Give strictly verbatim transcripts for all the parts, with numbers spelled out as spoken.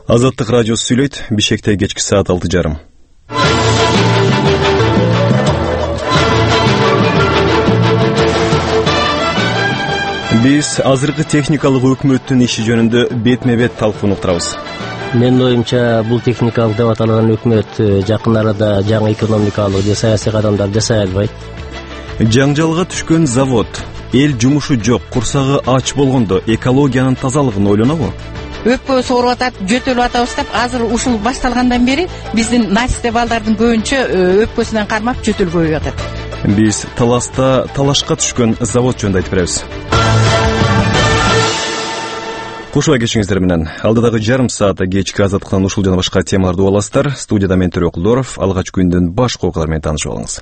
Азаттык радиосу сүйлөйт. Бишкекте кечки саат алты жарым. Биз азыркы техникалык өкмөттүн иши жөнүндө бетме-бет талкууну уктурабыз. Менин оюмча, бул техникалык деп аталган өкмөт жакын арада жаңы экономикалык же саясий кадамдар жасай албайт. Жаңжалга түшкөн завод, эл жумушу жок, курсагы ач болгондо экологиянын тазалыгын ойлонобу? Өпкө сооруп атат, жөтөлүп атабыз деп, азыр ушул башталгандан бери биздин настя балдардын көбүнчө өпкөсүнөн кармап жөтөл көбөйүп атат. Биз таласта талашка түшкөн завод жөнүндө айтып беребиз. Кушуа кечиңиздер менен. Алдыдагы жарым саатта кечки азаттыктан ушул жана башка темаларды уга аласыздар. Студияда мен Төрө Кулдоров, алгач күндүн башкы окуялары менен таанышып алыңыз.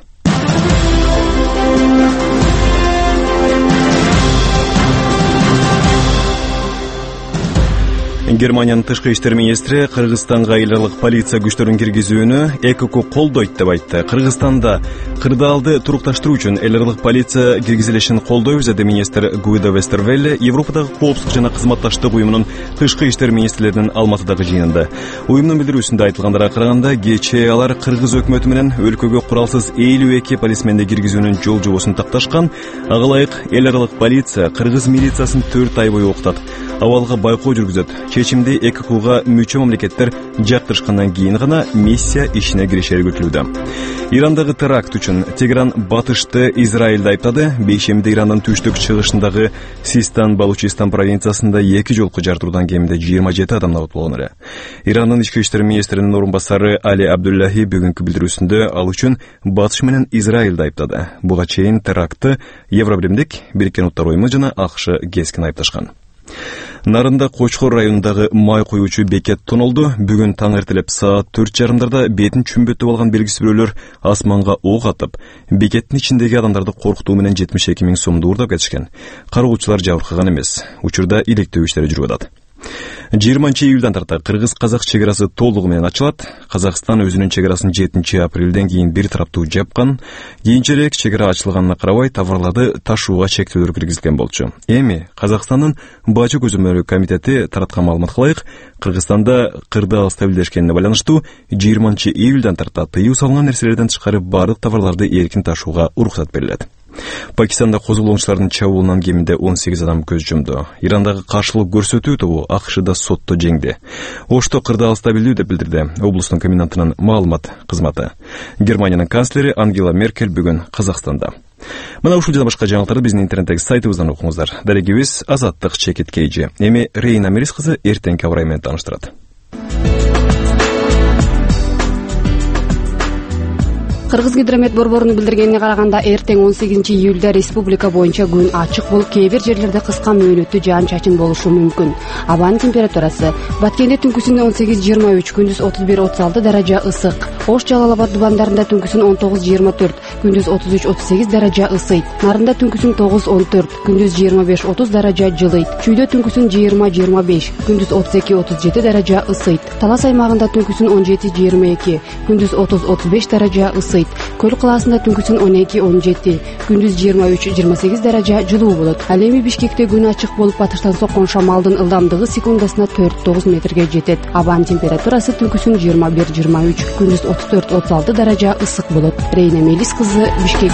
Германиянын тышкы иштер министри Кыргызстанга эл аралык полиция күчтөрүн киргизүүнү Э К К колдойт деп айтты. Кыргызстанда кырдаалды турукташтыруу үчүн эл аралык полиция киргизилишин колдойбуз деди министр Гуидо Вестервелле Европадагы коопсуздук жана кызматташтык уюмунун тышкы иштер министрлеринин Алматыдагы жыйынында. Уюмдун билдирүүсүндө айтылгандарга караганда, кечээ алар Кыргыз өкмөтү менен өлкөгө куралсыз элүү эки полисменди киргизүүнүн жол жобосун такташкан. Ага ылайык эл аралык полиция Кыргыз милициясын төрт ай бою окутат. Абалга байкоо жүргүзөт. Чечимди Э К Кга мүчө мамлекеттер жактырышкандан кийин гана миссия ишине киришери күтүлүүдө. Ирандагы теракт үчүн Тегеран батышты Израилди айыптады. Бейшемде Ирандын түштүк чыгышындагы Систан Балучистан провинциясында эки жолку жартыруудан кеминде жыйырма жети адам набат болгон эле. Ирандын ички иштер министринин орун басары Али Абдуллахи бүгүнкү билдирүүсүндө ал үчүн Батыш менен Израилди айыптады. Буга чейин терактты Евробиримдик, Бириккен Уттар уюму жана АКШ кескин айыпташкан. Нарында Кочкор районундагы май куюучу бекет тонолду. Бүгүн таң эртелеп саат төрт жарымдарда бетин чүмбөтүп алган белгисиз бирөөлөр асманга ок атып, бекеттин ичиндеги адамдарды коркутуу менен жетимиш эки миң сомду уурдап кетишкен. Кароочулар жабыркаган эмес. Учурда иликтөө иштери жүрүп атат. жыйырманчы июлдан тарта Кыргыз-Казак чегарасы толугу менен ачылат. Казакстан өзүнүн чегарасын жетинчи апрелден кийин бир тараптуу жапкан. Кийинчерээк чегара ачылганына карабай товарларды ташууга чектөөлөр киргизилген болчу. Эми Казакстандын бажы көзөмөлүү комитети тараткан маалыматка ылайык, Кыргызстанда кырдаал стабилдешкенине байланыштуу жыйырманчы июлдан тарта тыюу салынган нерселерден тышкары баардык товарларды эркин ташууга уруксат берилет. Пакистанда козголоончулардын чабуулунан кеминде он сегиз адам көз жумду. Ирандагы каршылык көрсөтүү тобу АКШда сотто жеңди. Ошто кырдаал стабилдүү деп билдирди облустун комендантынын маалымат кызматы. Германиянын канцлери Ангела Меркель бүгүн Казакстанда. Мына ушул жана башка жаңылыктарды биздин интернеттеги сайтыбыздан окуңуздар. Дарегибиз Азаттык Чекит Кейжи. Эми Рейна Мерис кызы эртеңки абрай менен тааныштырат. Кыргызгидромет борборунун билдиргенине караганда, эртең он сегизинчи июлда республика боюнча күн ачык болуп, кээ бир жерлерде кыска мөөнөттүү жаан-чачын болушу мүмкүн. Абанын температурасы Баткенде түнкүсүн он сегиз жыйырма үч, күндүз отуз бир отуз алты даража ысык. Ош Жалал-Абад дубандарында түнкүсүн он тогуз жыйырма төрт, күндүз отуз үч отуз сегиз даража ысыйт. Нарында түнкүсүн тогуз он төрт, күндүз жыйырма беш отуз даража жылыйт. Чүйдө түнкүсүн жыйырма жыйырма беш, күндүз отуз эки отуз жети даража ысыйт. Талас аймагында түнкүсүн он жети жыйырма эки, күндүз отуз отуз беш даража ысыйт. Көл калаасында түнкүсүн он эки он жети, күндүз жыйырма үч жыйырма сегиз даража жылуу болот. Ал эми Бишкекте күн ачык болуп, батыштан соккон шамалдын ылдамдыгы секундасына төрт тогуз метрге жетет. Абанын температурасы түнкүсүн жыйырма бир жыйырма үч, күндүз отуз төрт отуз алты даража ысык болот. Рейна Мелис кызы, Бишкек.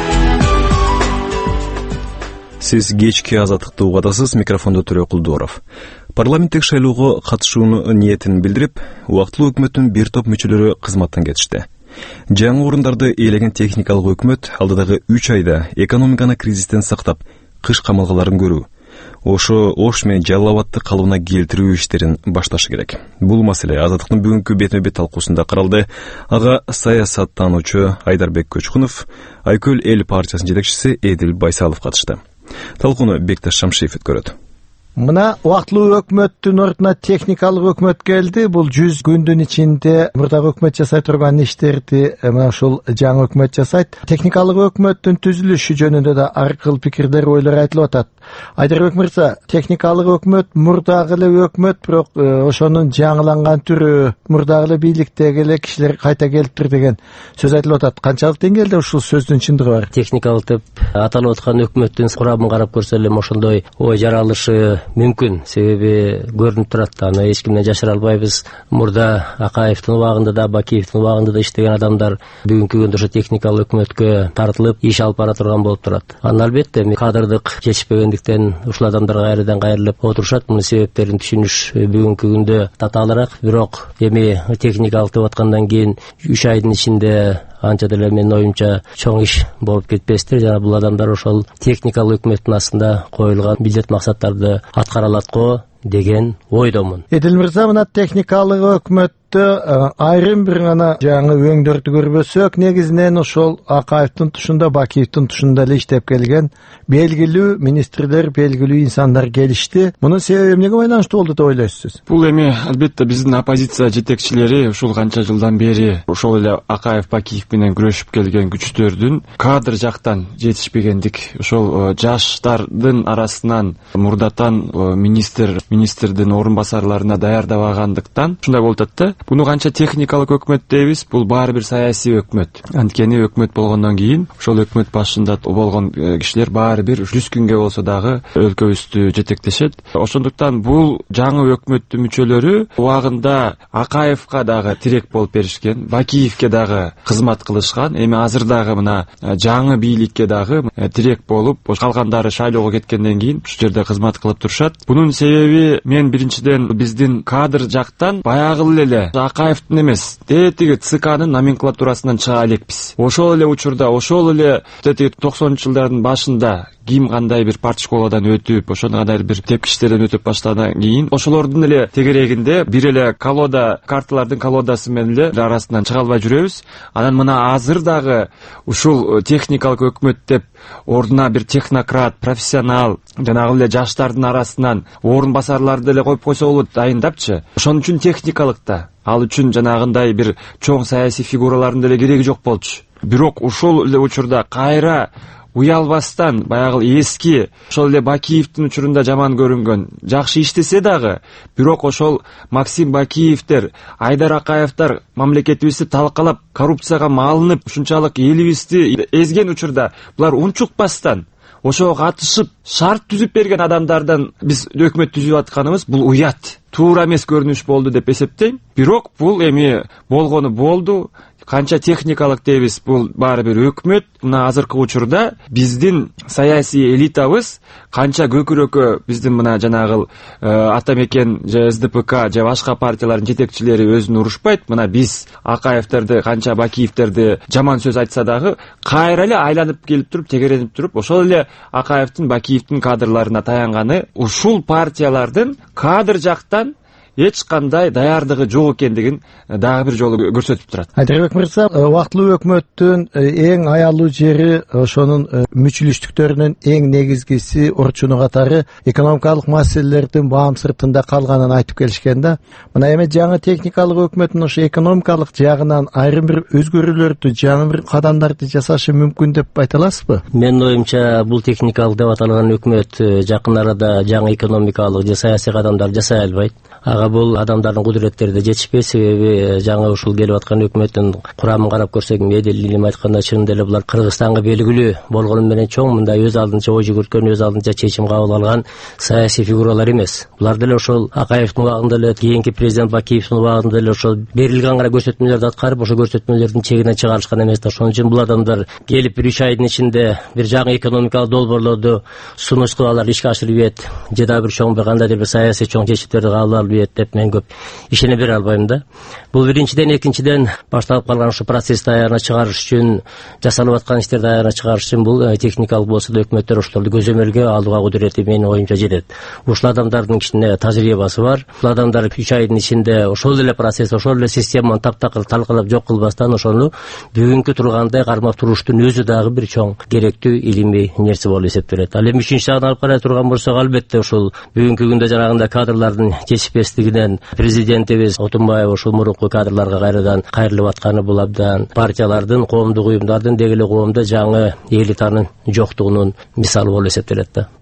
Сиз кечки азаттыкты угадасыз. Микрофондо Төрө Кулдоров. Парламенттик шайлоого катышуунун ниетин билдирип, убактылуу өкмөттүн бир топ мүчөлөрү кызматтан кетишти. Жаңы орундарды ээлеген техникалык өкмөт алдыдагы үч айда экономиканы кризистен сактап, кыш камалгаларын көрүү, ошо Ош менен Жалал-Абадты калыбына келтирүү иштерин башташы керек. Бул маселе Азаттыктын бүгүнкү бетме-бет талкуусунда каралды. Ага саясаттануучу Айдарбек Көчкүнов, Айкөл эл партиясынын жетекчиси Эдил Байсалов катышты. Талкууну Бекташ Шамшиев өткөрөт. Мына убактылуу өкмөттүн ордуна техникалык өкмөт келди. Бул жүз күндүн ичинде мурдагы өкмөт жасай турган иштерди мына ушул жаңы өкмөт жасайт. Техникалык өкмөттүн түзүлүшү жөнүндө да ар кыл пикирлер, ойлор айтылып атат. Айдарбек мырза, техникалык өкмөт мурдагы эле өкмөт, бирок ошонун жаңыланган түрү, мурдагы эле бийликтеги эле кишилер кайта келиптир деген сөз айтылып атат. Канчалык деңгээлде ушул сөздүн чындыгы бар? Техникалык деп аталып аткан өкмөттүн курамын карап көрсө эле ошондой ой жаралышы мүмкүн. Себеби көрүнүп турат, аны эч кимден жашыра албайбыз. Мурда Акаевдин убагында да, Бакиевдин убагында да иштеген адамдар бүгүнкү күндө ошо техникалык өкмөткө тартылып иш алып бара турган болуп турат. Анан албетте кадрдык жетишпегендиктен ушул адамдар кайрадан кайрылып отурушат. Мунун себептерин түшүнүш бүгүнкү күндө татаалыраак, бирок эми техникалык деп аткандан кийин үч айдын ичинде анча деле менин оюмча чоң иш болуп кетпестир. Жана бул адамдар ошол техникалык өкмөттүн астында коюлган милдет максаттарды аткара алат го деген ойдомун. Эдил мырза, мына техникалык өкмөттө айрым бир гана жаңы өңдөрдү көрбөсөк, негизинен ошол Акаевдин тушунда, Бакиевдин тушунда эле иштеп келген белгилүү министрлер, белгилүү инсандар келишти. Мунун себеби эмнеге байланыштуу болду деп ойлойсуз? Бул эми албетте биздин оппозиция жетекчилери ушул канча жылдан бери ошол эле Акаев, Бакиев менен күрөшүп келген күчтөрдүн кадр жактан жетишпегендик, ошол жаштардын арасынан мурдатан министр министрдин орун басарларына даярдабагандыктан ушундай болуп атат да. Буну канча техникалык өкмөт дейбиз, бул баары бир саясий өкмөт. Анткени өкмөт болгондон кийин ошол өкмөт башында болгон кишилер баары бир жүз күнгө болсо дагы өлкөбүздү жетектешет. Ошондуктан бул жаңы өкмөттүн мүчөлөрү убагында Акаевка дагы тирек болуп беришкен, Бакиевке дагы кызмат кылышкан, эми азыр дагы мына жаңы бийликке дагы тирек болуп, калгандары шайлоого кеткенден кийин ушул жерде кызмат кылып турушат. Бунун себеби мен биринчиден биздин кадр жактан баягы эле Акаевдин эмес, тетиги ЦКнын номенклатурасынан чыга элекпиз. Ошол эле учурда, ошол эле тетиги токсонунчу жылдардын башында ким кандай бир партшколадан өтүп, ошондой кандай бир тепкичтерден өтүп баштагандан кийин ошолордун эле тегерегинде бир эле колода, карталардын колодасы менен эле арасынан чыга албай жүрөбүз. Анан мына азыр дагы ушул техникалык өкмөт деп ордуна бир технократ, профессионал, жанагы эле жаштардын арасынан орун басарларды эле коюп койсо болот дайындапчы. Ошон үчүн техникалык да, ал үчүн жанагындай бир чоң саясий фигуралардын деле кереги жок болчу. Бирок ошол эле учурда кайра уялбастан баягы эски ошол эле Бакиевдин учурунда жаман көрүнгөн жакшы иштесе дагы, бирок ошол Максим Бакиевдер, Айдар Акаевдер мамлекетибизди талкалап, коррупцияга малынып, ушунчалык элибизди эзген учурда булар унчукпастан ошого катышып шарт түзүп берген адамдардан биз өкмөт түзүп атканыбыз бул уят, туура эмес көрүнүш болду деп эсептейм. Бирок бул эми болгону болду. Канча техникалык дейбиз, бул баары бир өкмөт. Мына азыркы учурда биздин саясий элитабыз канча көкүрөккө биздин мына жанагы Атамекен же С Д П К же башка партиялардын жетекчилери өзүн урушпайт. Мына биз Акаевдерди, канча Бакиевдерди жаман сөз айтса дагы кайра эле айланып келип туруп, тегеренип туруп, ошол эле Акаевдин, Бакиевдин кадрларына таянганы ушул партиялардын кадр жактан эч кандай даярдыгы жок экендигин дагы бир жолу көрсөтүп турат. Айдарбек мырза, убактылуу өкмөттүн эң аялуу жери, ошонун мүчүлүштүктөрүнүн эң негизгиси орчуну катары экономикалык маселелердин баам сыртында калганын айтып келишкен да. Мына эми жаңы техникалык өкмөттүн ошо экономикалык жагынан айрым бир өзгөрүүлөрдү, жаңы бир кадамдарды жасашы мүмкүн деп айта аласызбы? Менин оюмча бул техникалык деп аталган өкмөт жакын арада жаңы экономикалык же саясий кадамдар жасай албайт. Ага бул адамдардын кудуреттери да жетишпейт. Себеби жаңы ушул келип аткан өкмөттүн курамын карап көрсөк, Эдил илим айтканда чынында эле булар Кыргызстанга белгилүү болгону менен чоң мындай өз алдынча ой жүгүрткөн, өз алдынча чечим кабыл алган саясий фигуралар эмес. Булар деле ошол Акаевдин убагында эле, кийинки президент Бакиевдин убагында эле ошол берилген гана көрсөтмөлөрдү аткарып, ошо көрсөтмөлөрдүн чегинен чыгарышкан эмес. Ошон үчүн бул адамдар келип бир үч айдын ичинде бир жаңы экономикалык долбоорлорду сунуш кылып алар, ишке ашырып, же да бир чоң бир кандайдыр бир саясий чоң чечимдерди кабыл алып деп мен көп ишене бере албайм да. Бул биринчиден, экинчиден башталып калган ушу процессти аягына чыгарыш үчүн, жасалып аткан иштерди аягына чыгарыш үчүн бул техникалык болсо да өкмөттөр ошолорду көзөмөлгө алууга кудурети менин оюмча жетет. Ушул адамдардын кичине тажрыйбасы бар. Бул адамдар үч айдын ичинде ошол эле процесс, ошол эле системаны таптакыр талкалап жок кылбастан ошону бүгүнкү тургандай кармап туруштун өзү дагы бир чоң керектүү илимий нерсе болуп эсептелет. Ал эми үчүнчү жагын алып карай турган болсок, албетте ушул бүгүнкү күндө жанагындай кадрлардын жетишпестигинен президентибиз Отунбаев ушул мурунку кадрларга кайрадан кайрылып атканы бул абдан партиялардын, коомдук уюмдардын, деги эле коомдо жаңы элитанын жоктугунун мисалы болуп эсептелет да.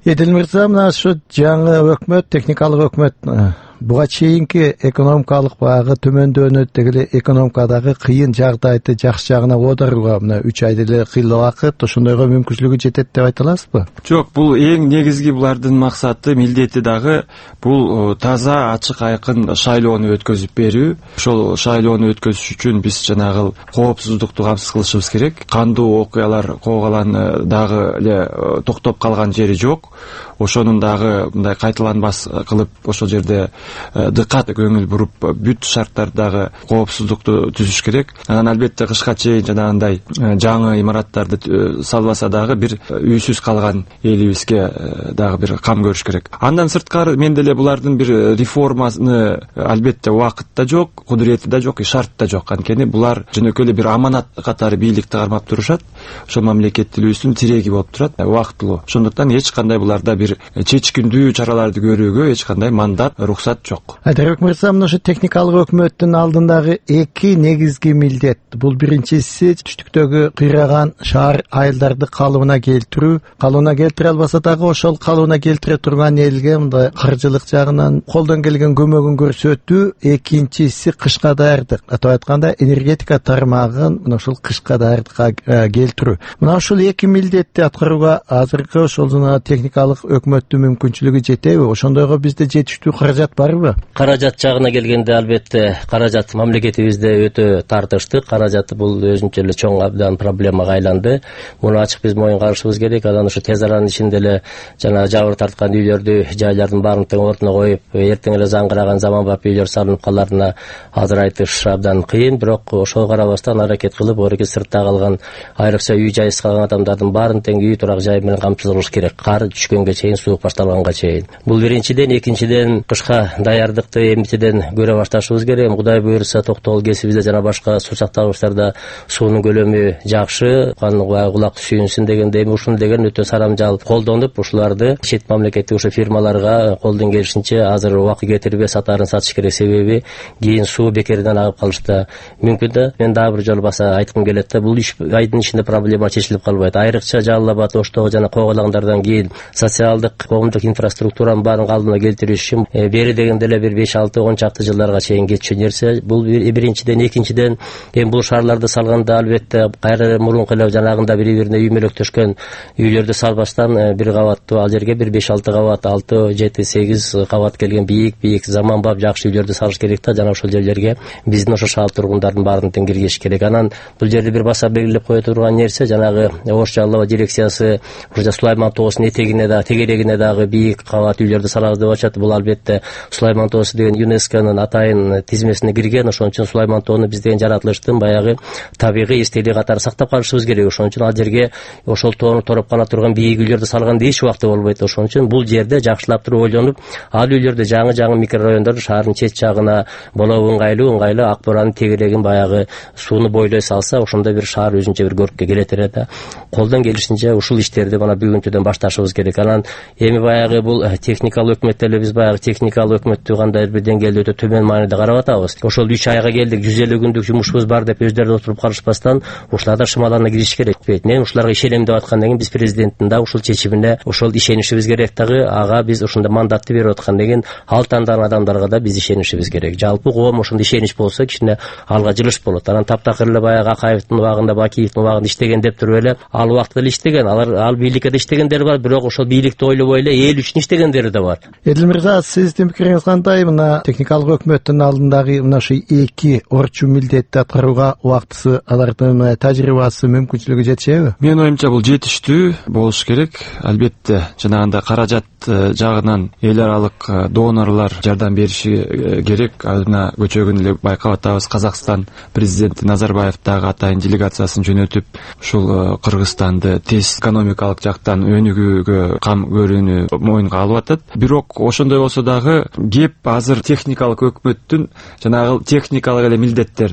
Эдил мырза, мына ушу жаңы өкмөт, техникалык өкмөт буга чейинки экономикалык багы төмөндөөнү дегеле экономикадагы кыйын жагдайды жакшы жагына оодарууга мына үч ай деле кыйла убакыт ошондойго мүмкүнчүлүгү жетет деп айта аласызбы? Жок, бул эң негизги булардын максаты, милдети дагы бул таза, ачык, айкын шайлоону өткөзүп берүү. Ошол шайлоону өткөзүш үчүн биз жанагы коопсуздукту камсыз кылышыбыз керек. Кандуу окуялар коогаланы дагы эле токтоп калган жери жок. Ошонун дагы мындай кайталанбас кылып ошол жерде дыкат көңүл буруп бүт шарттардагы коопсуздукту түзүш керек. Анан албетте кышка чейин жанагындай жаңы имараттарды салбаса дагы бир үйсүз калган элибизге дагы бир кам көрүш керек. Андан сырткары мен деле булардын бир реформаны албетте убакыт да жок, кудурети да жок, шарт да жок. Анткени булар жөнөкөй эле бир аманат катары бийликти кармап турушат. Ошол мамлекеттүүлүгүбүздүн тиреги болуп турат, убактылуу. Ошондуктан эч кандай буларда бир чечкиндүү чараларды көрүүгө эч кандай мандат, рухсат жок. Айдарбек мырза, мына ушу техникалык өкмөттүн алдындагы эки негизги милдет. Бул биринчиси түштүктөгү кыйраган шаар айылдарды калыбына келтирүү. Калыбына келтире албаса дагы ошол калыбына келтире турган элге мындай каржылык жагынан колдон келген көмөгүн көрсөтүү. Экинчиси кышка даярдык. Атап айтканда энергетика тармагын мына ушул кышка даярдыкка келтирүү. Мына ушул эки милдетти аткарууга азыркы ошол техникалык өкмөттүн мүмкүнчүлүгү жетеби? Ошондойго бизде жетиштүү каражат барбы? Каражат жагына келгенде албетте каражат мамлекетибизде өтө тартыштык. Каражат бул өзүнчө эле чоң абдан проблемага айланды. Муну ачык биз моюнга алышыбыз керек. Анан ушу тез аранын ичинде эле жана жабыр тарткан үйлөрдү, жайлардын баарын тең ордуна коюп, эртең эле заңгыраган заманбап үйлөр салынып каларына азыр айтыш абдан кыйын. Бирок ошого карабастан аракет кылып, орекет сыртта калган, айрыкча үй жайсыз калган адамдардын баарын тең үй турак жай менен камсыздырыш керек. Кар түшкөнгө чейин, суук башталганга чейин. Бул биринчиден. Экинчиден, кышка даярдыкты эмитеден көрө башташыбыз керек. Кудай буйрса токтогул кесибизде жана башка суу сактагычтарда суунун көлөмү жакшы, кулак сүйүнсүн дегенде эми ушуну деген өтө сарамжал колдонуп, ушуларды чет мамлекеттик ушу фирмаларга колдон келишинче азыр убакыт кетирбей сатаарын сатыш керек. Себеби кийин суу бекерден агып калышта мүмкүн да. Мен дагы бир жолу баса айткым келет да, бул үч айдын ичинде проблема чечилип калбайт. Айрыкча Жалал абад, Оштогу жана Когалаңдардан кийин социалдык, коомдук инфраструктуранын баарын калыбына келтириш үчүн бери дегенде эле бир беш алты он чакты жылдарга чейин кетчү нерсе. Бул биринчиден. Экинчиден, эми бул шаарларды салганда албетте кайра мурунку эле жанагында бири-бирине үймөлөктөшкөн үйлөрдү салбастан бир кабаттуу ал жерге бир беш алты кабат, алты жети сегиз кабат келген бийик бийик заманбап жакшы үйлөрдү салыш керек да. Жана ошол жерлерге биздин ошо шаар тургундардын баарын тең киргизиш керек. Анан бул жерде бир баса белгилеп кое турган нерсе, жанагы Ош Жалал абад дирекциясы ушо Сулайман тоосунун этегине да, тегерегине дагы бийик кабат үйлөрдү салабыз деп атышат. Бул албетте Сулайман тоосу деген ЮНЕСКОнун атайын тизмесине кирген. Ошон үчүн Сулайман тоону биз деген жаратылыштын баягы табигый эстелиги катары сактап калышыбыз керек. Ошон үчүн ал жерге ошол тоону тороп кана турган бийик үйлөрдү салганда эч убакта болбойт. Ошон үчүн бул жерде жакшылап туруп ойлонуп, ал үйлөрдү жаңы жаңы микрорайондорду шаардын чет жагына болобу ыңгайлуу ыңгайлуу ак боранын тегерегин баягы сууну бойлой салса, ошондо бир шаар өзүнчө бир көрккө келет эле да. Колдон келишинче ушул иштерди мына бүгүнчөдөн башташыбыз керек. Анан эми баягы бул техникалык өкмөттө эле биз баягы техникалык өкмөттү кандай бир деңгээлде өтө төмөн мааниде карап атабыз. Ошол үч айга келдик, жүз элүү күндүк жумушубуз бар деп өздөрү отуруп калышпастан ушуларда шымалана кириш керек. Мен ушуларга ишенем деп аткандан кийин биз президенттин да ушул чечимине ошол ишенишибиз керек дагы. Ага биз ушундай мандатты берип аткандан кийин ал тандаган адамдарга да биз ишенишибиз керек. Жалпы коом ошондой ишенич болсо кичине алга жылыш болот. Анан таптакыр эле баягы Акаевдин убагында, Бакиевдин убагында иштеген деп туруп эле ал убакта эле иштеген, алар ал бийликке да иштегендер бар, бирок ошол бийликти ойлобой эле эл үчүн иштегендери да бар. Эдил мырза, сиздин пикириңиз кандай? Мына техникалык өкмөттүн алдындагы мына ушу эки орчун милдетти аткарууга убактысы, алардын тажрыйбасы, мүмкүнчүлүгү жетишеби? Менин оюмча бул жетиштүү болуш керек. Албетте жанагындай каражат жагынан эл аралык донорлор жардам бериши керек. Алдына көчөгүн эле байкап атабыз. Казакстан президенти Назарбаев дагы атайын делегациясын жөнөтүп, ушул Кыргызстанды тез экономикалык жактан өнүгүүгө кам көрүүнү моюнга алып атат. Бирок ошондой болсо дагы кеп азыр техникалык өкмөттүн жанагы техникалык эле милдеттер да.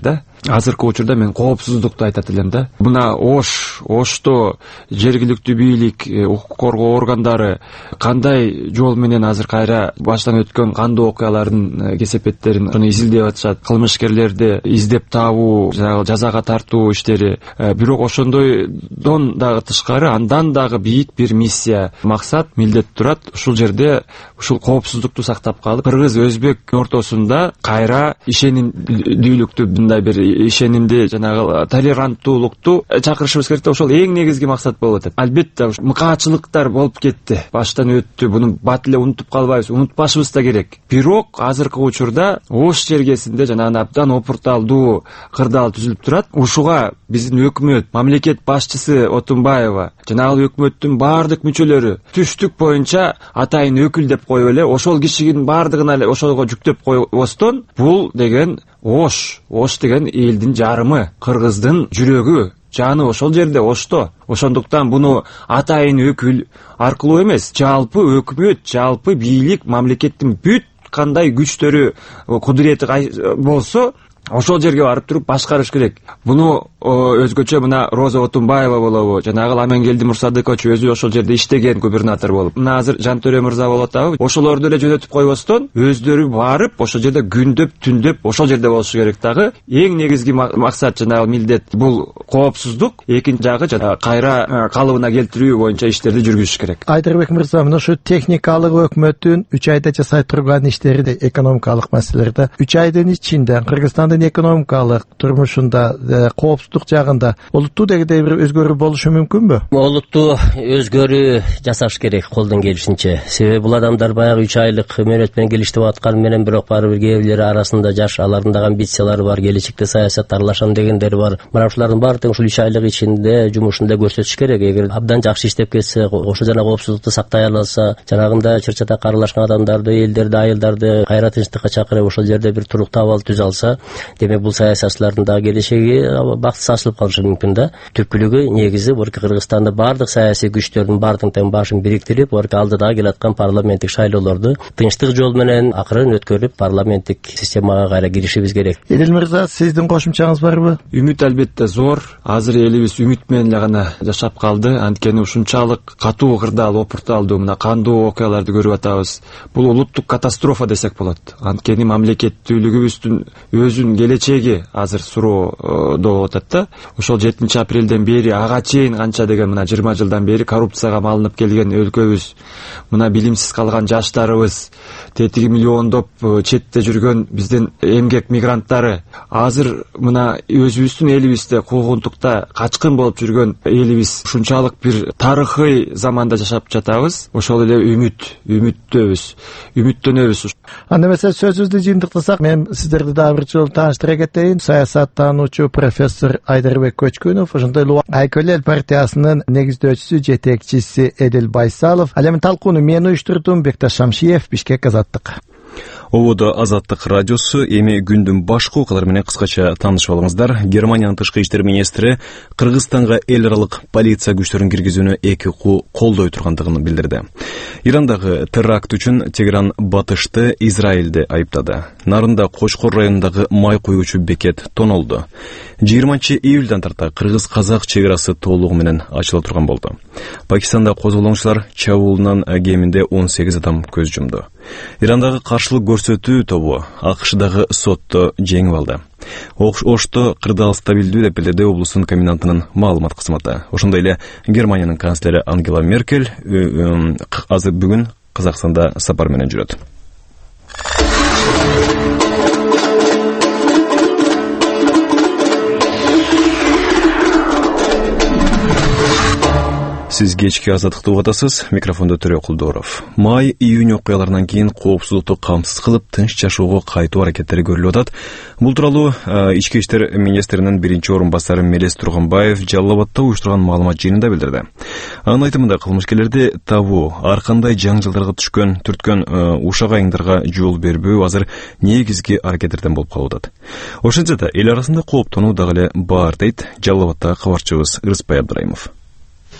азыркы учурда мен коопсуздукту айтат элем да. Мына Ош, Ошто жергиликтүү бийлик, укук коргоо органдары кандай жол менен азыр кайра баштан өткөн кандуу окуялардын кесепеттерин аны изилдеп атышат, кылмышкерлерди издеп табуу, жазага тартуу иштери. Бирок ошондойдон дагы тышкары андан дагы бийик бир миссия, максат, милдет турат. Ушул жерде ушул коопсуздукту сактап калып, кыргыз өзбек ортосунда кайра ишенимдүүлүктү, мындай бир ишенимди, жанагы толеранттуулукту чакырышыбыз керек да. Ошол эң негизги максат болуп атат. Албетте мыкаачылыктар болуп кетти, баштан өттү, буну бат эле унутуп калбайбыз, унутпашыбыз да керек. Бирок азыркы учурда Ош жергесинде жанагы абдан опурталдуу кырдаал түзүлүп турат. Ушуга биздин өкмөт, мамлекет башчысы Отунбаева, жанагы өкмөттүн баардык мүчөлөрү түштүк боюнча атайын өкүл деп коюп эле ошол кишинин баардыгына эле ошого жүктөп койбостон, бул деген Ош, Ош деген элдин жарымы, кыргыздын жүрөгү, жаны ошол жерде, Ошто. Ошондуктан буну атайын өкүл аркылуу эмес, жалпы өкмөт, жалпы бийлик, мамлекеттин бүт кандай күчтөрү, кудурети болсо, ошол жерге барып туруп башкарыш керек. Буну өзгөчө мына Роза Отунбаева болобу, жанагы Аменгелди Мурсадыкович өзү ошол жерде иштеген губернатор болуп, мына азыр Жантөре мырза болуп атабы, ошолорду эле жөнөтүп койбостон, өздөрү барып ошол жерде күндөп, түндөп ошол жерде болушу керек дагы. Эң негизги максат, жанагы милдет бул коопсуздук, экинчи жагы жанагы кайра калыбына келтирүү боюнча иштерди жүргүзүш керек. Айдарбек мырза, мына ушу техникалык өкмөттүн үч айда жасай турган иштери да экономикалык маселелерде үч айдын ичинде Кыргызстандын экономикалык турмушунда, коопсуздук жагында олуттуу дегендей бир өзгөрүү болушу мүмкүнбү? Олуттуу өзгөрүү жасаш керек колдон келишинче. Себеби бул адамдар баягы үч айлык мөөнөт менен келиштип аткан менен бирок баары бир кээ бирлери арасында жаш, алардын дагы амбициялары бар, келечекте саясатта аралашам дегендери бар. Мына ушулардын баардыгын ушул үч айлык ичинде жумушунда көрсөтүш керек. Эгер абдан жакшы иштеп кетсе, ошо жана коопсуздукту сактай алса, жанагында чыр-чатакка аралашкан адамдарды, элдерди, айылдарды кайра тынчтыкка чакырып ошол жерде бир туруктуу абал түзө алса, демек бул саясатчылардын дагы келечеги бактысыз ачылып калышы мүмкүн да. Түпкүлүгү негизи борки Кыргызстанда баардык саясий күчтөрдүн баардыгын тең башын бириктирип, борки алдыда келаткан парламенттик шайлоолорду тынчтык жол менен акырын өткөрүп, парламенттик системага кайра киришибиз керек. Элил мырза, сиздин кошумчаңыз барбы? Үмүт албетте зор. Азыр элибиз үмүт менен эле гана жашап калды. Анткени ушунчалык катуу кырдаал, опурталдуу, мына кандуу окуяларды көрүп атабыз. Бул улуттук катастрофа десек болот. Анткени мамлекеттүүлүгүбүздүн өзүнүн келечеги азыр суроо болуп атат да. Ошол жетинчи апрелден бери ага чейин канча деген мына жыйырма жылдан бери коррупцияга малынып келген өлкөбүз, мына билимсиз калган жаштарыбыз, тетиги миллиондоп четте жүргөн биздин эмгек мигранттары, азыр мына өзүбүздүн элибизде куугунтукта качкын болуп жүргөн элибиз ушунчалык бир тарыхый заманда жашап жатабыз. Ошол эле үмүт, үмүттөбүз, үмүттөнөбүз. Анда эмесе сөзүбүздү жыйынтыктасак, мен сиздерди дагы бир жолу тааныштыра кетейин. Саясаттануучу профессор Айдарбек Көчкүнов, ошондой эле Айкөл эл партиясынын негиздөөчүсү, жетекчиси Эдил Байсалов. Ал эми талкууну мен уюштурдум, Бекташ Шамшиев, Бишкек, Азаттык. Ободо Азаттык радиосу. Эми күндүн башкы окуялары менен кыскача таанышып алыңыздар. Германиянын тышкы иштер министри Кыргызстанга эл аралык полиция күчтөрүн киргизүүнү эки ку колдой тургандыгын билдирди. Ирандагы теракт үчүн Тегеран Батышты, Израилди айыптады. Нарында Кочкор районундагы май куюучу бекет тонолду. жыйырманчы июлдан тарта кыргыз-казак чек арасы толугу менен ачыла турган болду. Пакистанда козголоңчулар чабуулунан кеминде он сегиз адам көз жумду. Ирандагы каршылык көрсөтүү тобу АКШдагы сотто жеңип алды. Ошто кырдаал стабилдүү деп билдирди облустун комендантынын маалымат кызматы. Ошондой эле Германиянын канцлери Ангела Меркель азыр бүгүн Казакстанда сапар менен жүрөт. Сиз кечки Азаттыкты угуп атасыз. Микрофондо Төрө Кулдоров. Май июнь окуяларынан кийин коопсуздукту камсыз кылып, тынч жашоого кайтуу аракеттери көрүлүп атат. Бул тууралуу ички иштер министринин биринчи орун басары Мелес Турганбаев Жалал Абадта уюштурган маалымат жыйынында билдирди. Анын айтымында кылмышкерлерди табуу, ар кандай жаңжылдарга түшкөн, түрткөн ушак айыңдарга жол бербөө азыр негизги аракеттерден болуп калып атат. Ошентсе да эл арасында кооптонуу дагы эле бар дейт Жалал Абадтагы кабарчыбыз Ырыспай Абдырайымов.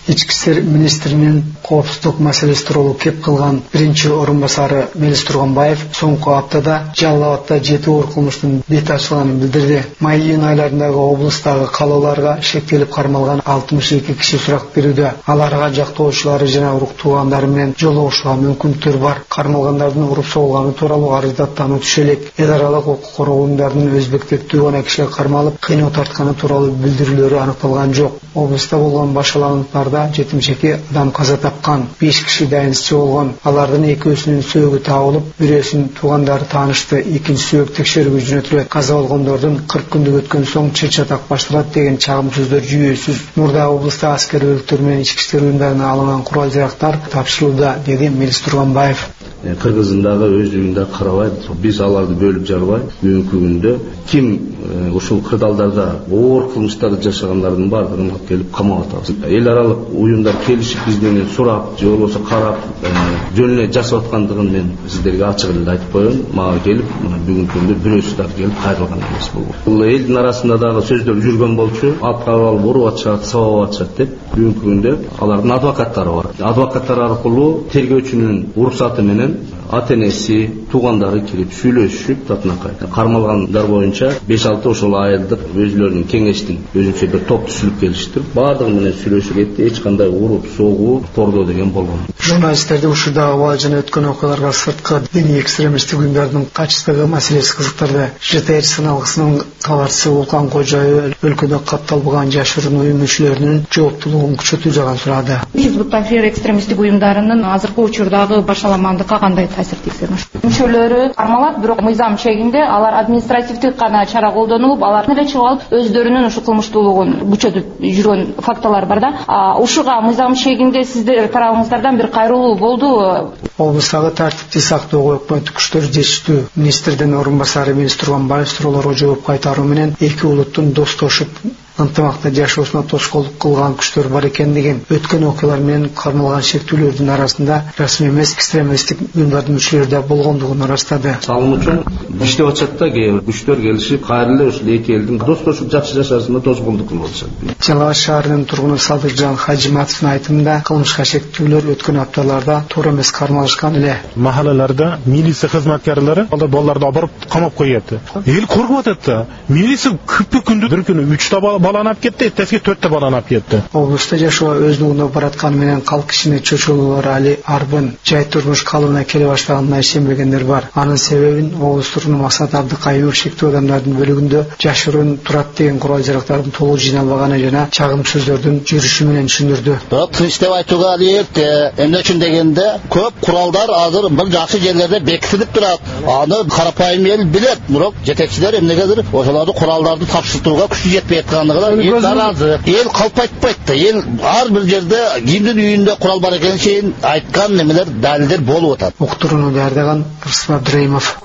ички иштер министринин коопсуздук маселеси тууралуу кеп кылган биринчи орун басары Мелис Турганбаев соңку аптада Жалал Абадта жети оор кылмыштын бети ачылганын билдирди. Май-июнь айларындагы облустагы калооларга шектелип кармалган алтымыш эки киши сурак берүүдө. Аларга жактоочулары жана урук туугандары менен жолугушууга мүмкүнлүктөр бар. Кармалгандардын уруп соголганы тууралуу арыздаттануу түшө элек. Эл аралык укук коргоо уюмдарынын өзбектектүү гана кишиге кармалып, кыйноо тартканы тууралуу билдирүүлөрү аныкталган жок. Облуста болгон башаланыктарда жетимиш эки адам каза тапкан, беш киши дайынсыз болгон. Алардын экөөсүнүн сөөгү табылып, бирөөсүнүн туугандары таанышты, экинчи сөөгү текшерүүгө жөнөтүлөт. Каза болгондордун кырк күндүк өткөн соң чыр-чатак башталат деген чагым сөздөр жүйөсүз. Мурда облуста аскер өлүктөр менен ички иштер уюмдарына алынган курал жарактар тапшырылды, деди Мелис Турганбаев. Кыргыздагы өзүнүндө карабай, биз аларды бөлүп жарбай, бүгүнкү күндө ким ушул кырдаалдарда оор кылмыштарды жашагандардын баардыгын алып келип камап атабыз. Эл аралык уюмдар келишип биз менен сурап, же болбосо карап, жөн эле жасап аткандыгын мен сиздерге ачык эле айтып коеюн. Мага келип, бүгүнкү күндө бирөөсү дагы келип кайрылган эмес бул. Бул элдин арасында дагы сөздөр жүргөн болчу, атка алып уруп атышат, сабап атышат деп, бүгүнкү күндө алардын адвокаттары бар. Адвокаттар аркылуу тергөөчүнүн уруксаты менен ата-энеси, туугандары келип сүйлөшүп, татынакай кармалгандар боюнча беш алты ошол айылдык өзүлөрүнүн кеңештин өзүнчө бир топ түзүлүп келиштир. Баардыгы менен сүйлөшүп кетти, эч кандай уруп, согуу, кордоо деген болгон. Журналисттерди ушурдагы абал жана өткөн окуяларга сырткы диний экстремисттик уюмдардын качтыгы маселеси кызыктырды. ЖТР сыналгысынын кабарчысы Улкан Кожоев өлкөдө катталбаган жашыруун уюм мүчөлөрүнүн жооптуулугун күчөтүү жагын сурады. Хизбут Тахрир экстремисттик уюмдарынын азыркы учурдагы башаламандыкка кандай таасир тийгизет? Мүчөлөрү кармалат, бирок мыйзам чегинде алар административдик гана чара колдонулуп, алар эле чыгып алып өздөрүнүн ушу кылмыштуулугун күчөтүп жүргөн фактылар бар да. Ушуга мыйзам чегинде сиздер тарабыңыздардан бир кайрылуу болдубу? Облустагы тартипти сактоого өкмөттүк күчтөр жетиштүү. Министрдин орун басары Мелис Турганбаев суроолорго жооп кайтаруу менен эки улуттун достошуп ынтымакта жашоосуна тоскоолдук кылган күчтөр бар экендигин, өткөн окуялар менен кармалган шектүүлөрдүн арасында расмий эмес экстремисттик уюмдардын мүчөлөрү да болгондугун ырастады. Салым үчүн иштеп атышат да, кээ бир күчтөр келишип, кайра эле ушул эки элдин достошуп жакшы жашашына тоскоолдук кылып атышат. Жалал Абад шаарынын тургуну Садыкжан Хажиматовдун айтымында, кылмышка шектүүлөр өткөн апталарда туура эмес кармалышкан эле. Махалаларда милиция кызматкерлери алар балдарды алып камап коет. Эл коркуп атат да. Милиция күппү күндү бир күнү үч баланы алып кетти, эртеси төрттө баланы алып кетти. Облуста жашоо өздүгүнө баратканы менен калк кишини чочулуулар али арбын жай турмуш калыбына келе баштаганына ишенбегендер бар. Анын себебин облус тургуну Максат Абдыкаимов шектүү адамдардын бөлүгүндө жашыруун турат деген курал жарактардын толук жыйналбаганы жана чагым сөздөрдүн жүрүшү менен түшүндүрдү. Бирок тынч деп айтууга алыйт. Эмне үчүн дегенде көп куралдар азыр бир жакшы жерлерде бекитилип турат. Аны карапайым эл билет, бирок жетекчилер эмнегедир ошолорду куралдарды тапшыртууга күчү жетпей аткандыгы эл наразы. Эл калп айтпайт. Эл ар бир жерде кимдин үйүндө курал бар экенин чейин айткан немелер далилдер болуп атат. Уктурууну даярдаган Рустам Абдыраимов.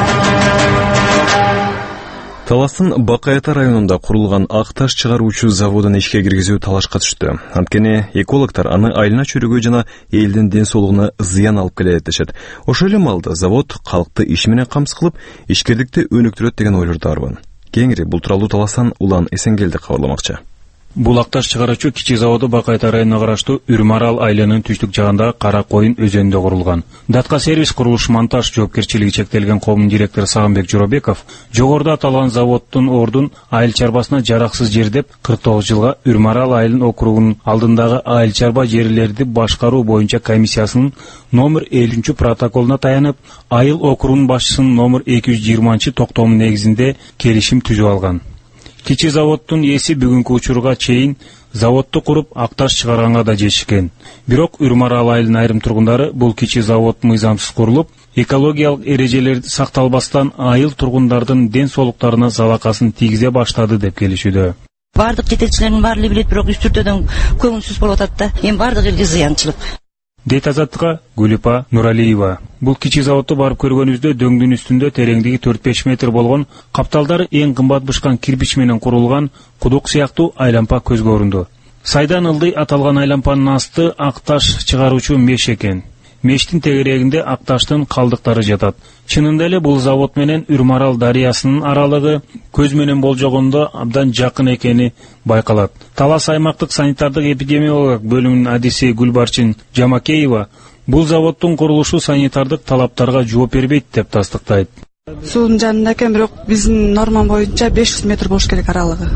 Таластын Бакайата районунда курулган ак таш чыгаруучу заводун ишке киргизүү талашка түштү. Анткени экологдор аны айлана чөрөгө жана элдин ден соолугуна зыян алып келет дешет. Ошол эле маалда завод калкты иш менен камсыз кылып, ишкерликти өнүктүрөт деген ойлордорбун. Кеңири бул тууралуу Таластан Улан Эсенгелди кабарламакчы. Бул ак таш чыгаруучу кичи заводу Бакайта районуна караштуу Үрмарал айылынын түштүк жагындагы Кара Коюн өзөнүндө курулган. Датка сервис курулуш монтаж жоопкерчилиги чектелген коомдун директору Сагынбек Жоробеков жогоруда аталган заводдун ордун айыл чарбасына жараксыз жер деп кырк тогуз жылга Үрмарал айылын округунун алдындагы айыл чарба жерлерди башкаруу боюнча комиссиясынын номер элүүнчү протоколуна таянып, айыл округунун башчысынын номер эки жүз жыйырманчы токтому негизинде келишим түзүп алган. Кичи заводдун ээси бүгүнкү учурга чейин заводду куруп ак таш чыгарганга да жетишкен. Бирок Үрмарал айылынын айрым тургундары бул кичи завод мыйзамсыз курулуп, экологиялык эрежелерди сакталбастан айыл тургундардын ден соолуктарына залакасын тийгизе баштады деп келишүүдө. Бардык жетекчилердин баары эле билет, бирок үстүртөдөн көңүлсүз болуп атат да. Эми бардык элге зыянчылык. Дейт Азаттыкка Гүлүпа Нуралиева. Бул кичи заводду барып көргөнүбүздө дөңдүн үстүндө тереңдиги төрт беш метр болгон, капталдары эң кымбат бышкан кирпич менен курулган кудук сыяктуу айлампа көзгө көрүндү. Сайдан ылдый аталган айлампанын асты ак таш чыгаруучу меш экен. мештин тегерегинде акташтын калдыктары жатат. Чынында эле бул завод менен Үрмарал дарыясынын аралыгы көз менен болжогондо абдан жакын экени байкалат. Талас аймактык санитардык эпидемиологиялык бөлүмүнүн адиси Гүлбарчын Жамакеева бул заводдун курулушу санитардык талаптарга жооп бербейт деп тастыктайт. Суунун жанында экен, бирок биздин норма боюнча беш жүз метр болуш керек аралыгы.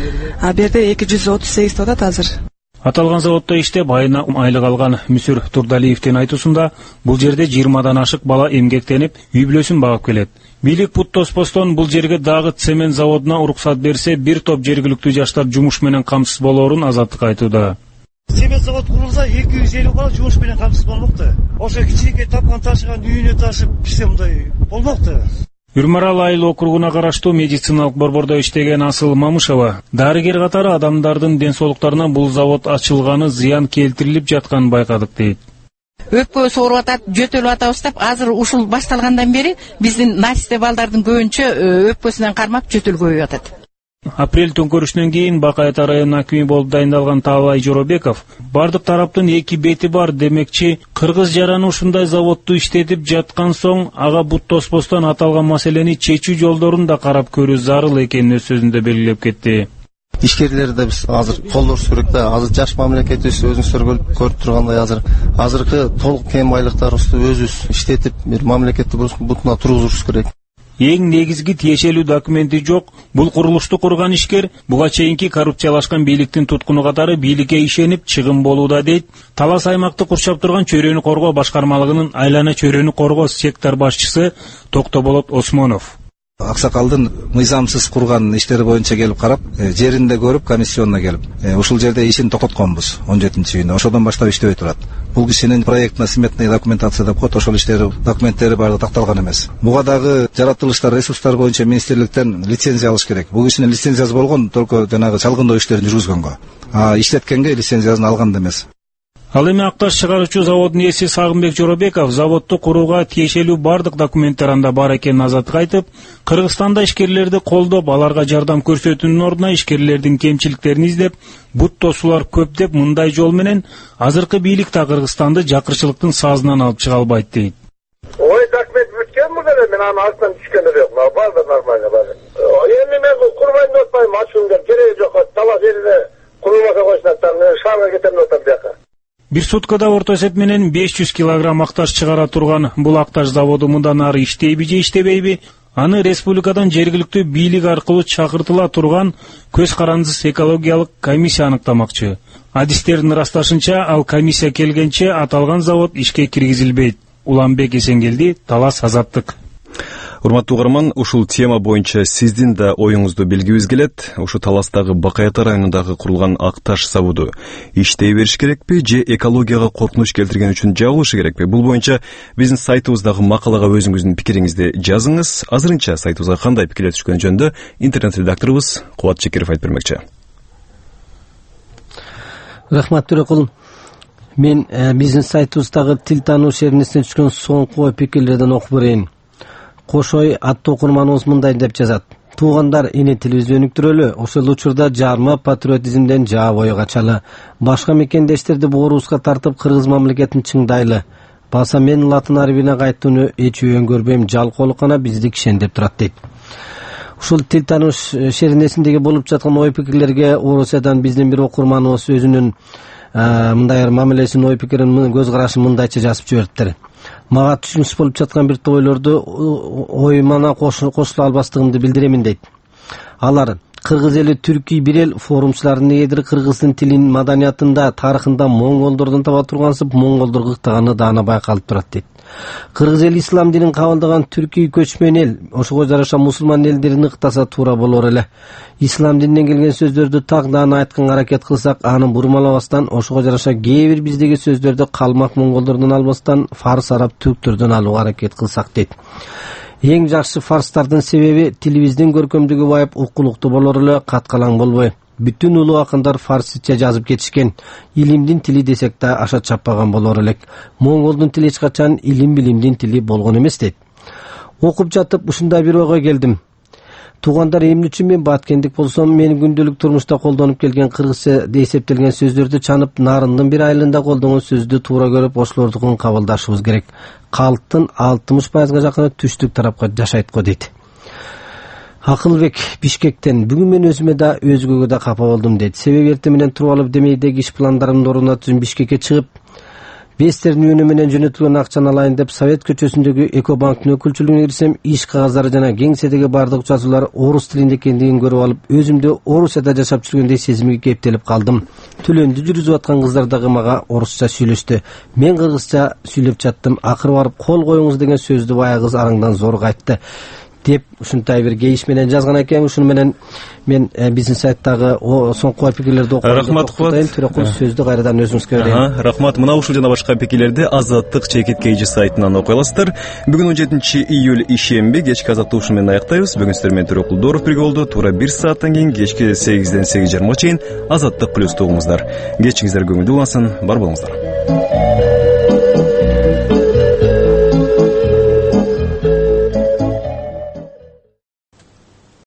А берде эки жүз отуз сегиз атат азыр. Аталган заводдо иштеп айына айлык алган Мүсүр Турдалиевдин айтуусунда бул жерде жыйырмадан ашык бала эмгектенип, үй бүлөсүн багып келет. Бийлик бут тоспостон бул жерге дагы цемент заводуна уруксат берсе, бир топ жергиликтүү жаштар жумуш менен камсыз болоорун Азаттык айтууда. Цемент завод курулса эки жүз элүү бала жумуш менен камсыз болмокту. Ошо кичинекей тапкан ташыган үйүнө ташып бирсе мындай болмокту. Үрмарал айыл округуна караштуу медициналык борбордо иштеген Асыл Мамышева дарыгер катары адамдардын ден соолуктарына бул завод ачылганы зыян келтирилип жатканын байкадык дейт. Өпкөбүз ооруп атат, жөтөлүп атабыз деп, азыр ушул башталгандан бери биздин насте балдардын көбүнчө өпкөсүнөн кармап жөтөл көбөйүп атат. Апрель төңкөрүшүнөн кийин Бакай Ата районунун акими болуп дайындалган Таалай Жоробеков бардык тараптын эки бети бар демекчи, кыргыз жараны ушундай заводду иштетип жаткан соң ага бут тоспостон аталган маселени чечүү жолдорун да карап көрүү зарыл экенин өз сөзүндө белгилеп кетти. Ишкерлерди биз азыр колдош керек да, азыр жаш мамлекетибиз өзүңүздөр көрүп тургандай азыр азыркы толук кен байлыктарыбызды өзүбүз иштетип, бир мамлекетти бутуна тургузуш керек. Эң негизги тиешелүү документи жок. Бул курулушту курган ишкер буга чейинки коррупциялашкан бийликтин туткуну катары бийликке ишенип чыгым болууда дейт. Талас аймакты курчап турган чөйрөнү коргоо башкармалыгынын айлана чөйрөнү коргоо сектор башчысы Токтоболот Осмонов. Аксакалдын мыйзамсыз курган иштери боюнча келип карап, жеринде көрүп, комиссионуна келип, ушул жерде ишин токтотконбуз он жетинчи июнда. Ошодон баштап иштебей турат. Бул кишинин проектно-сметный документация деп коет, ошол иштери документтери баардыгы такталган эмес. Буга дагы жаратылыштар, ресурстар боюнча министрликтен лицензия алыш керек. Бул кишинин лицензиясы болгон только жанагы чалгындоо иштерин жүргүзгөнгө. А иштеткенге лицензиясын алган эмес. Ал эми акташ чыгаруучу заводдун ээси Сагынбек Жоробеков заводду курууга тиешелүү бардык документтер анда бар экенин Азаттыкка айтып, Кыргызстанда ишкерлерди колдоп, аларга жардам көрсөтүүнүн ордуна ишкерлердин кемчиликтерин издеп, бут тосуулар көп деп мындай жол менен азыркы бийлик та Кыргызстанды жакырчылыктын саазынан алып чыга албайт дейт. Ой, документ бүткөн мына мен аны астынан түшкөн жок. Барды нормально барды. Эми мен курбайын деп атпайм, ачуум деп кереги жок. Талас элине курулмаса койсунаттан шаарга кетем деп атам бияка. Бир суткада орто эсеп менен беш жүз килограмм акташ чыгара турган бул акташ заводу мындан ары иштейби же иштебейби? Аны республикадан жергиликтүү бийлик аркылуу чакыртыла турган көз карандысыз экологиялык комиссия аныктамакчы. Адистердин ырасташынча, ал комиссия келгенче аталган завод ишке киргизилбейт. Уланбек Эсенгелди, Талас, Азаттык. Урматтуу угарман, ушул тема боюнча сиздин да оюңузду билгибиз келет. Ушу Таластагы Бакай Ата районундагы курулган акташ заводу иштей бериш керекпи же экологияга коркунуч келтирген үчүн жабылышы керекпи? Бул боюнча биздин сайтыбыздагы макалага өзүңүздүн пикириңизди жазыңыз. Азырынча сайтыбызга кандай пикирлер түшкөн жөнүндө интернет редакторубуз Кубат Чекиров айтып бермекчи. Рахмат Төрөкул. Мен биздин сайтыбыздагы тил тануу шеринесинен түшкөн соңку пикирлерден окуп берейин. Кошой аттуу окурманыбыз мындай деп жазат. Туугандар, эне тилибизди өнүктүрөлү, ошол учурда жарма патриотизмден жаа бою качалы. Башка мекендештерди боорубузга тартып кыргыз мамлекетин чыңдайлы. Баса мен латын арабине кайтууну эч өйөн көрбөйм, жалкоолук гана бизди кишендеп турат дейт. Ушул тил тануу шеринесиндеги болуп жаткан ой пикирлерге Орусиядан биздин бир окурманыбыз өзүнүн мындай мамилесин, ой пикирин, көз карашын мындайча жазып жибериптир. Мага түшүнүксүз болуп жаткан бир топ ойлорду оюмана кошула албастыгымды билдиремин дейт. Алар кыргыз эли түркий бир эл форумчулардын эгер кыргыздын тилин, маданиятында, тарыхында монголдордон таба тургансып, монголдор кыктаганы даана байкалып турат дейт. Кыргыз эли ислам динин кабылдаган түркий көчмөн эл, ошого жараша мусулман элдерин ыктаса туура болор эле. Ислам дининен келген сөздөрдү так даана айтканга аракет кылсак, аны бурмалабастан, ошого жараша кээ бир биздеги сөздөрдү калмак монголдордон албастан, фарс, араб, түрктөрдөн алууга аракет кылсак дейт. Эң жакшы фарстардын себеби тилибиздин көркөмдүгү байып, укулуктуу болор эле, каткалаң болбой. Бүтүн улуу акындар фарсча жазып кетишкен. Илимдин тили десек да аша чаппаган болор элек. Монголдун тили эч качан илим билимдин тили болгон эмес дейт. Окуп жатып ушундай бир ойго келдим. Туугандар эмне мен баткендик болсом, менин күндөлүк турмушта колдонуп келген кыргызча деп эсептелген сөздөрдү чанып, нарындын бир айылында колдонгон сөздү туура көрүп, ошолордукун кабылдашыбыз керек. Калктын алтымыш пайызга жакыны түштүк тарапка жашайт го дейт. Акылбек Бишкектен: бүгүн мен өзүмө да өзгөгө да капа болдум дейт. Себеби эртең менен туруп алып демейдеги иш пландарымды орунат үчүн Бишкекке чыгып, Бестердин үйүнө менен жөнөтүлгөн акчаны алайын деп Совет көчөсүндөгү Экобанктын өкүлчүлүгүнө кирсем, иш кагаздары жана кеңседеги бардык жазуулар орус тилинде экендигин көрүп алып, өзүмдү Орусияда жашап жүргөндөй сезимге кептелип калдым. Төлөндү жүргүзүп аткан кыздар дагы мага орусча сүйлөштү. Мен кыргызча сүйлөп жаттым. Акыры барып кол коюңуз деген сөздү бая кыз араңдан зорго айтты деп ушунтай бир кейиш менен жазган экен. Ушуну менен мен биздин сайттагы соңку пикирлерди окуп рахмат кылат. Төрөкул сөздү кайрадан өзүңүзгө берейин. Рахмат. Мына ушул жана башка пикирлерди Азаттык чекит кейжи сайтынан окуй аласыздар. Бүгүн он жетинчи июль ишемби, кечки Азаттык ушуну менен аяктайбыз. Бүгүн сиздер менен Төрөкул Дооров бирге болду. Туура бир сааттан кийин кечки сегизден сегиз жарымга чейин Азаттык плюс угуңуздар. Кечиңиздер көңүлдүү улансын. Бар болуңуздар.